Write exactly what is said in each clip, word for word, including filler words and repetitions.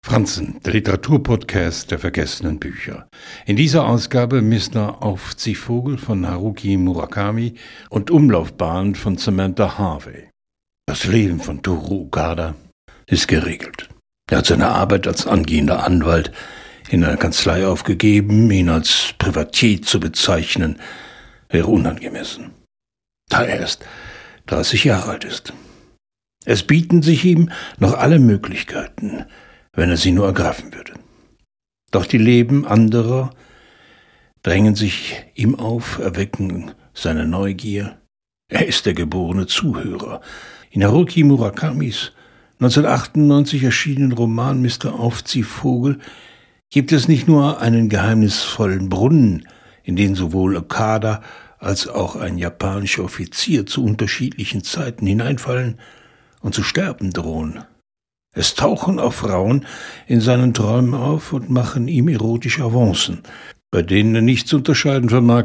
Franzen, der Literaturpodcast der vergessenen Bücher. In dieser Ausgabe Mister Aufziehvogel von Haruki Murakami und Umlaufbahn von Samantha Harvey. Das Leben von Toru Okada ist geregelt. Er hat seine Arbeit als angehender Anwalt in einer Kanzlei aufgegeben. Ihn als Privatier zu bezeichnen, wäre unangemessen, da er erst dreißig Jahre alt ist. Es bieten sich ihm noch alle Möglichkeiten, wenn er sie nur ergreifen würde. Doch die Leben anderer drängen sich ihm auf, erwecken seine Neugier. Er ist der geborene Zuhörer. In Haruki Murakamis neunzehnhundertachtundneunzig erschienenen Roman Mister Aufziehvogel gibt es nicht nur einen geheimnisvollen Brunnen, in den sowohl Okada als auch ein japanischer Offizier zu unterschiedlichen Zeiten hineinfallen und zu sterben drohen. Es tauchen auch Frauen in seinen Träumen auf und machen ihm erotische Avancen, bei denen er nicht zu unterscheiden vermag,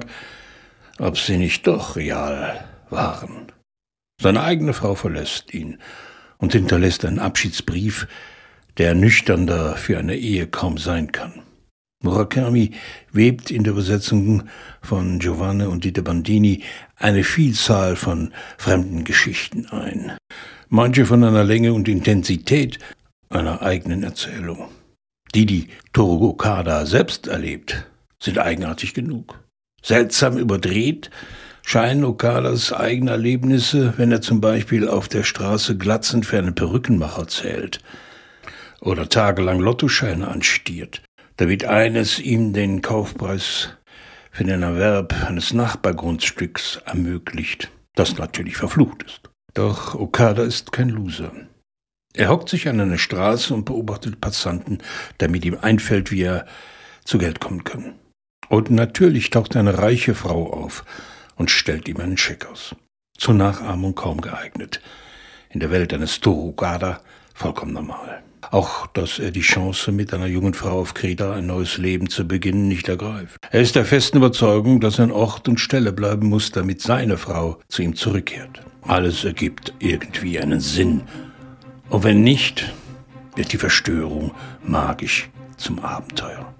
ob sie nicht doch real waren. Seine eigene Frau verlässt ihn und hinterlässt einen Abschiedsbrief, der ernüchternder für eine Ehe kaum sein kann. Murakami webt in der Übersetzung von Giovanni und Dieter Bandini eine Vielzahl von fremden Geschichten ein. Manche von einer Länge und Intensität einer eigenen Erzählung. Die, die Toru Okada selbst erlebt, sind eigenartig genug. Seltsam überdreht scheinen Okadas eigene Erlebnisse, wenn er zum Beispiel auf der Straße glatzend für einen Perückenmacher zählt oder tagelang Lottoscheine anstiert, damit eines ihm den Kaufpreis für den Erwerb eines Nachbargrundstücks ermöglicht, das natürlich verflucht ist. Doch Okada ist kein Loser. Er hockt sich an eine Straße und beobachtet Passanten, damit ihm einfällt, wie er zu Geld kommen kann. Und natürlich taucht eine reiche Frau auf und stellt ihm einen Scheck aus. Zur Nachahmung kaum geeignet. In der Welt eines Toru Okada vollkommen normal. Auch, dass er die Chance, mit einer jungen Frau auf Kreta ein neues Leben zu beginnen, nicht ergreift. Er ist der festen Überzeugung, dass er an Ort und Stelle bleiben muss, damit seine Frau zu ihm zurückkehrt. Alles ergibt irgendwie einen Sinn. Und wenn nicht, wird die Verstörung magisch zum Abenteuer.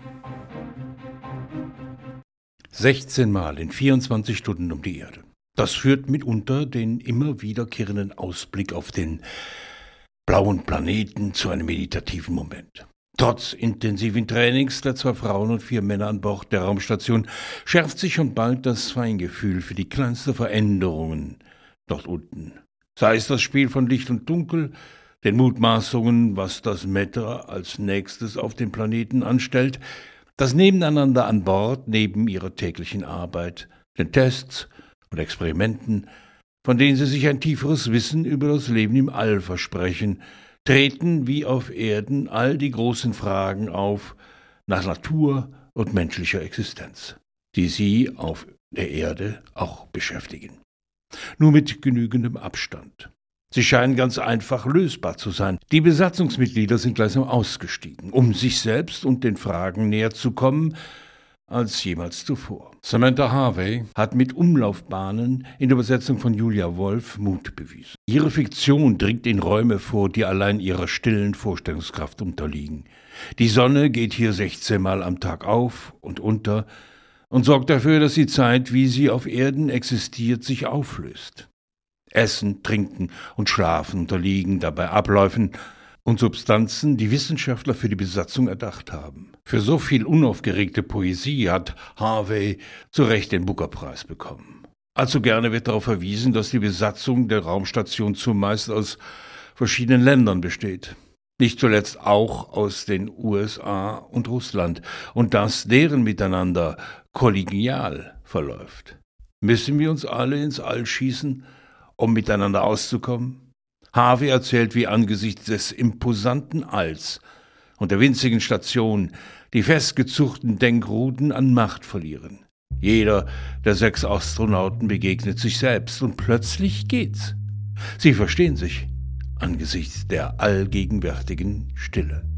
sechzehn Mal in vierundzwanzig Stunden um die Erde. Das führt mitunter den immer wiederkehrenden Ausblick auf den blauen Planeten zu einem meditativen Moment. Trotz intensiven Trainings der zwei Frauen und vier Männer an Bord der Raumstation schärft sich schon bald das Feingefühl für die kleinsten Veränderungen dort unten. Sei es das Spiel von Licht und Dunkel, den Mutmaßungen, was das Meta als nächstes auf dem Planeten anstellt, das Nebeneinander an Bord neben ihrer täglichen Arbeit, den Tests und Experimenten, von denen sie sich ein tieferes Wissen über das Leben im All versprechen, treten wie auf Erden all die großen Fragen auf nach Natur und menschlicher Existenz, die sie auf der Erde auch beschäftigen. Nur mit genügendem Abstand. Sie scheinen ganz einfach lösbar zu sein. Die Besatzungsmitglieder sind gleichsam ausgestiegen, um sich selbst und den Fragen näher zu kommen als jemals zuvor. Samantha Harvey hat mit Umlaufbahnen in der Übersetzung von Julia Wolf Mut bewiesen. Ihre Fiktion dringt in Räume vor, die allein ihrer stillen Vorstellungskraft unterliegen. Die Sonne geht hier sechzehn Mal am Tag auf und unter und sorgt dafür, dass die Zeit, wie sie auf Erden existiert, sich auflöst. Essen, Trinken und Schlafen unterliegen dabei Abläufen und Substanzen, die Wissenschaftler für die Besatzung erdacht haben. Für so viel unaufgeregte Poesie hat Harvey zu Recht den Booker-Preis bekommen. Allzu gerne wird darauf verwiesen, dass die Besatzung der Raumstation zumeist aus verschiedenen Ländern besteht. Nicht zuletzt auch aus den U S A und Russland. Und dass deren Miteinander kollegial verläuft. Müssen wir uns alle ins All schießen, um miteinander auszukommen? Harvey erzählt, wie angesichts des imposanten Alls und der winzigen Station die festgezurrten Denkruden an Macht verlieren. Jeder der sechs Astronauten begegnet sich selbst und plötzlich geht's. Sie verstehen sich angesichts der allgegenwärtigen Stille.